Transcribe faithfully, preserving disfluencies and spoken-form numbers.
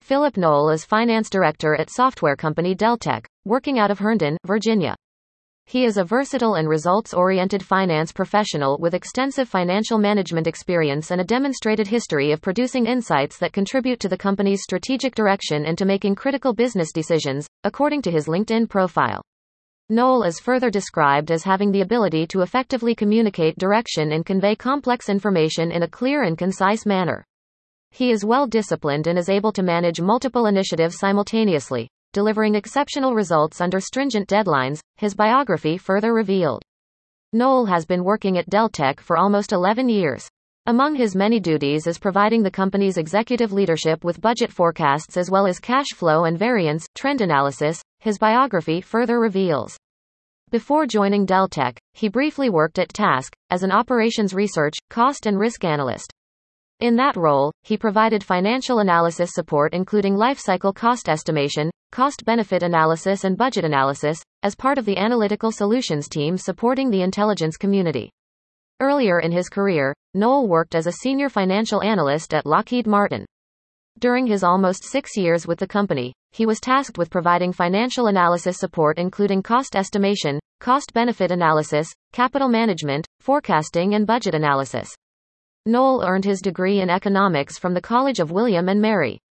Philip Knoll is finance director at software company Deltek, working out of Herndon, Virginia. He is a versatile and results-oriented finance professional with extensive financial management experience and a demonstrated history of producing insights that contribute to the company's strategic direction and to making critical business decisions, according to his LinkedIn profile. Knoll is further described as having the ability to effectively communicate direction and convey complex information in a clear and concise manner. He is well-disciplined and is able to manage multiple initiatives simultaneously, delivering exceptional results under stringent deadlines, his biography further revealed. Knoll has been working at Deltek for almost eleven years. Among his many duties is providing the company's executive leadership with budget forecasts as well as cash flow and variance trend analysis, his biography further reveals. Before joining Deltek, he briefly worked at Task as an operations research, cost and risk analyst. In that role, he provided financial analysis support including lifecycle cost estimation, cost-benefit analysis and budget analysis, as part of the analytical solutions team supporting the intelligence community. Earlier in his career, Knoll worked as a senior financial analyst at Lockheed Martin. During his almost six years with the company, he was tasked with providing financial analysis support including cost estimation, cost-benefit analysis, capital management, forecasting and budget analysis. Knoll earned his degree in economics from the College of William and Mary.